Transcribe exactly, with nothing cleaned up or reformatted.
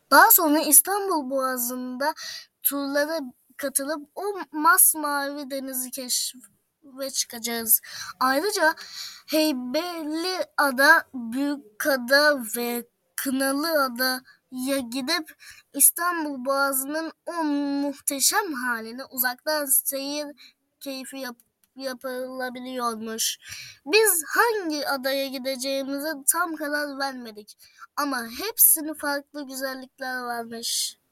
Daha sonra İstanbul Boğazı'nda turlara katılıp o masmavi denizi keşfe çıkacağız. Ayrıca Heybeliada, Büyükada ve Kınalıada'ya gidip İstanbul Boğazı'nın o muhteşem haline uzaktan seyir keyfi yap yapılabiliyormuş. Biz hangi adaya gideceğimize tam karar vermedik ama hepsinin farklı güzellikler varmış.